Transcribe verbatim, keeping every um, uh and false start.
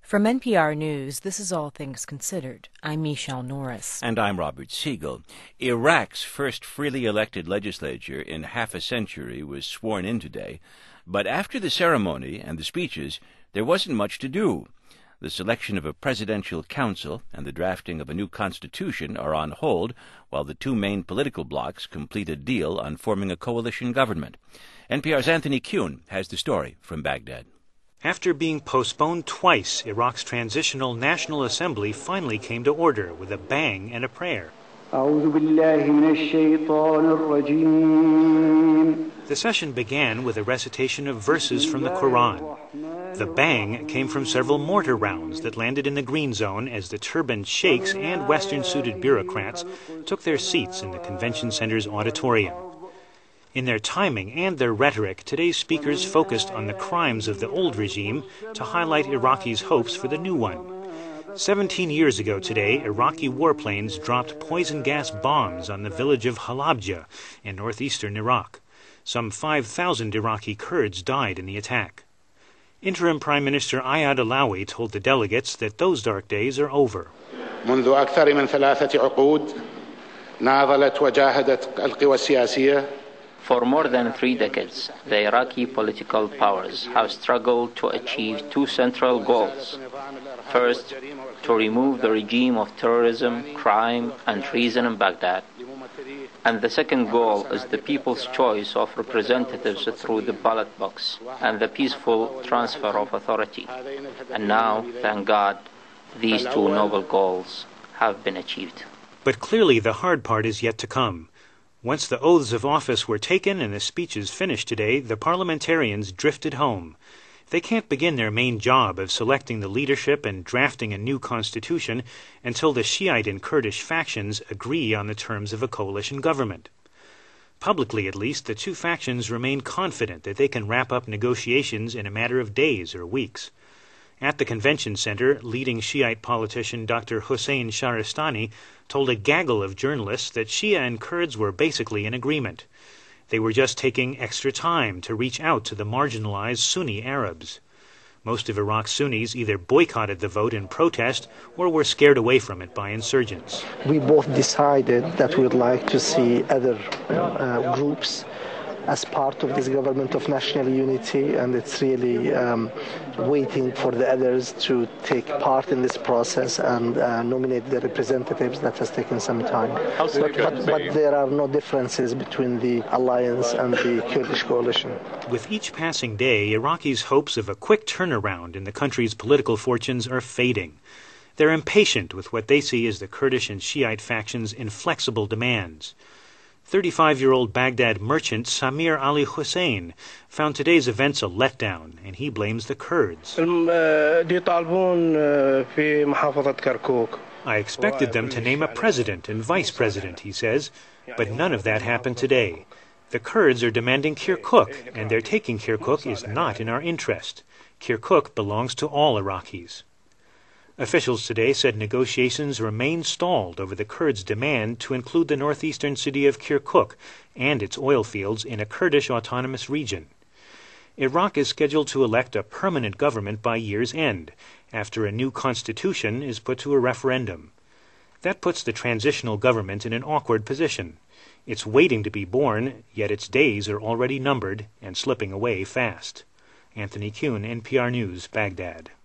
From N P R News, this is All Things Considered. I'm Michelle Norris. And I'm Robert Siegel. Iraq's first freely elected legislature in half a century was sworn in today. But after the ceremony and the speeches, there wasn't much to do. The selection of a presidential council and the drafting of a new constitution are on hold while the two main political blocs complete a deal on forming a coalition government. N P R's Anthony Kuhn has the story from Baghdad. After being postponed twice, Iraq's Transitional National Assembly finally came to order with a bang and a prayer. The session began with a recitation of verses from the Quran. The bang came from several mortar rounds that landed in the green zone as the turbaned sheikhs and Western-suited bureaucrats took their seats in the convention center's auditorium. In their timing and their rhetoric, today's speakers focused on the crimes of the old regime to highlight Iraqis' hopes for the new one. Seventeen years ago today, Iraqi warplanes dropped poison gas bombs on the village of Halabja in northeastern Iraq. Some five thousand Iraqi Kurds died in the attack. Interim Prime Minister Ayad Alawi told the delegates that those dark days are over. منذ أكثر من ثلاثة عقود ناضلت وجاهدت القوى السياسية. For more than three decades, the Iraqi political powers have struggled to achieve two central goals. First, to remove the regime of terrorism, crime, and treason in Baghdad. And the second goal is the people's choice of representatives through the ballot box and the peaceful transfer of authority. And now, thank God, these two noble goals have been achieved. But clearly the hard part is yet to come. Once the oaths of office were taken and the speeches finished today, the parliamentarians drifted home. They can't begin their main job of selecting the leadership and drafting a new constitution until the Shiite and Kurdish factions agree on the terms of a coalition government. Publicly, at least, the two factions remain confident that they can wrap up negotiations in a matter of days or weeks. At the convention center, leading Shiite politician Doctor Hossein Shahristani told a gaggle of journalists that Shia and Kurds were basically in agreement. They were just taking extra time to reach out to the marginalized Sunni Arabs. Most of Iraq's Sunnis either boycotted the vote in protest or were scared away from it by insurgents. We both decided that we would like to see other uh, groups as part of this government of national unity, and it's really um, waiting for the others to take part in this process and uh, nominate the representatives. That has taken some time. But, but, but there are no differences between the alliance and the Kurdish coalition. With each passing day, Iraqis' hopes of a quick turnaround in the country's political fortunes are fading. They're impatient with what they see as the Kurdish and Shiite factions' inflexible demands. thirty-five-year-old Baghdad merchant Samir Ali Hussein found today's events a letdown, and he blames the Kurds. I expected them to name a president and vice president, he says, but none of that happened today. The Kurds are demanding Kirkuk, and their taking Kirkuk is not in our interest. Kirkuk belongs to all Iraqis. Officials today said negotiations remain stalled over the Kurds' demand to include the northeastern city of Kirkuk and its oil fields in a Kurdish autonomous region. Iraq is scheduled to elect a permanent government by year's end, after a new constitution is put to a referendum. That puts the transitional government in an awkward position. It's waiting to be born, yet its days are already numbered and slipping away fast. Anthony Kuhn, N P R News, Baghdad.